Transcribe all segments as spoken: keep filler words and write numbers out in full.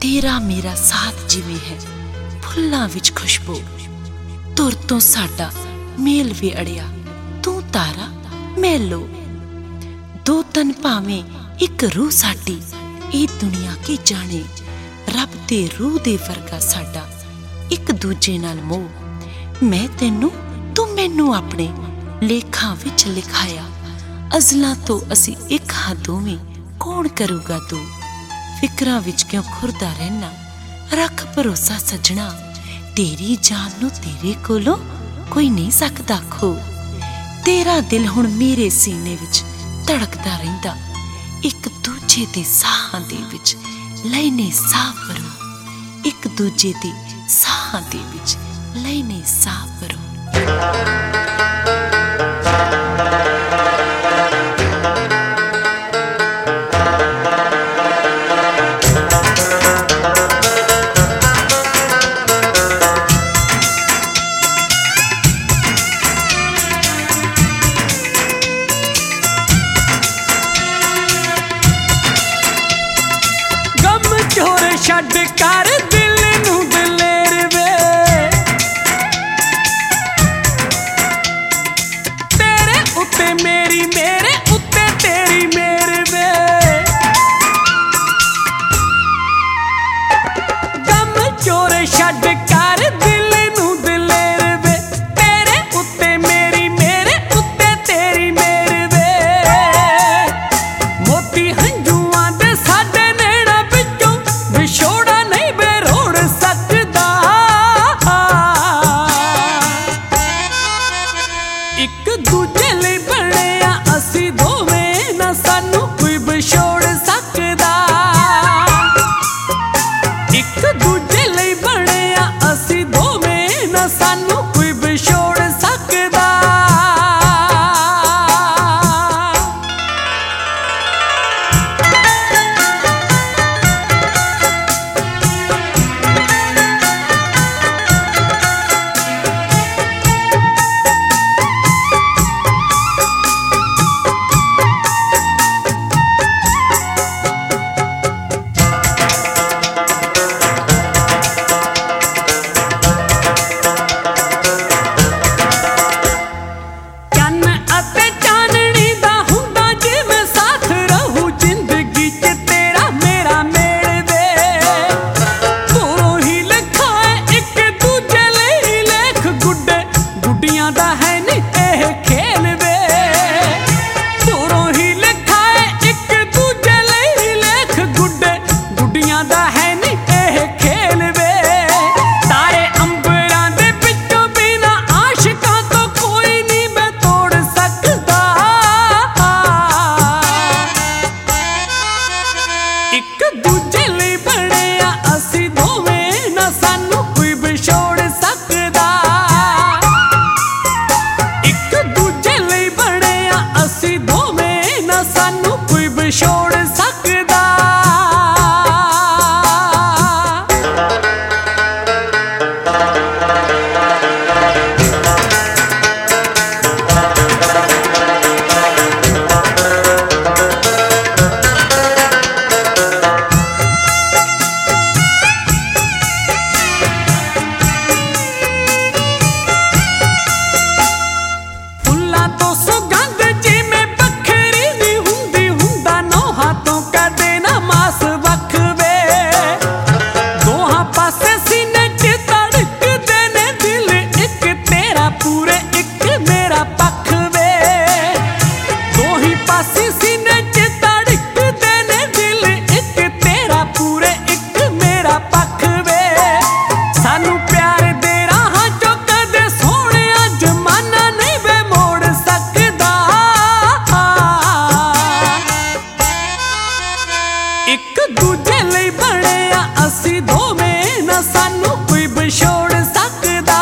तेरा मेरा साथ जिवें है फुल्लां विच खुशबू, तुर तो साडा मेल वे अड़िया, तू तारा मैं लो। दो तन भावें एक रूह साडी, ए दुनिया की जाने, रब ते रूह दे वर्गा साडा एक दूजे नाल मोह। मैं तेनू तू मैनू अपने लेखां विच लिखाया, अज़लां तो असी एक हां दोवें, कौन करूगा तू। फिकरां विच क्यों खुरदा रहना, रख भरोसा सजना, तेरी जान नू तेरे कोलों कोई नहीं सकदा खो। तेरा दिल हुण मेरे सीने विच धड़कदा रहिंदा, एक दूजे दे साहां दे विच लैने साह भरो, एक दूजे दे साहां दे विच लैने साह भरो। छड्ड कर दिल नू दलेर वे, तेरे उत्ते मेरी मेरे उत्ते तेरी मेर वे। गम चोर छड्ड कर दिल नू दलेर वे, तेरे उत्ते मेरी मेरे उत्ते तेरी मेर वे। मोती हंजुआं दे साडे नैणा विचों विछोड़ा नहीं बेरोड़ सकदा, एक दूजे लई बणिया असी दोवें, ना सानू कोई विछोड़ सकदा। एक दूजे लई बणिया असी दोवें, ना सानू कोई विछोड़ सकदा। छोड़ सकदा। फुल्लां तो सुगंध जिमें बखरी नी हुंदी, हुंदा नौहां तो कदे ना मास वखवे। दोहां पासे सीने च धड़कदे ने दिल, एक तेरा पूरे एक मेरा पख वे। दोही पासे सीने च धड़कदे ने दिल, एक तेरा पूरे एक मेरा पख वे। सानू प्यार दे राहां चों कदे सोहणिया जमाना नहीं वे मोड़ सकदा। एक दूजे लई बणिया असी दोवें, ना सानू कोई विछोड़ सकदा।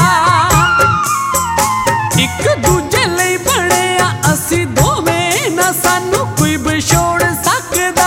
एक दूजे लई बणिया असी दोवें, ना सानू कोई विछोड़ सकदा।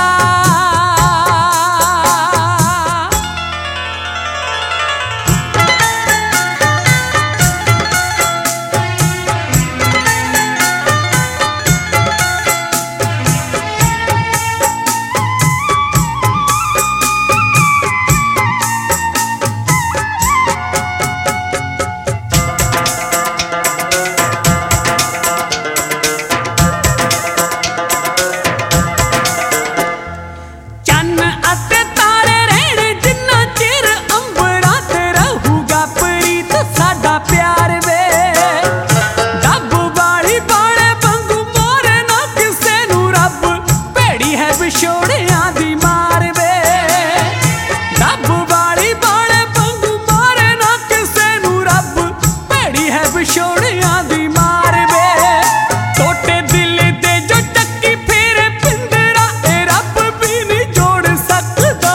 अते तारे रहने जिन्ना चिर अंबरा ते रहूगा प्रीत साडा प्यार वे। डब वाली बाणे वांगू मारे ना किसे नू रब, भेड़ी है विछोड़ियां दी मार वे। डब वाली बाणे वांगू मारे ना किसे नू रब, भेड़ी है विछोड़ियां दी मार वे। टोटे दिल दे जो टक्की फेरे पिंजरा, ए रब भी नहीं जोड़ सकदा।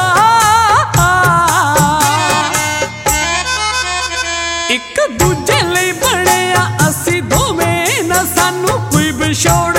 एक दूजे लई बने आ असी दोवें, ना सानू कोई विछोड़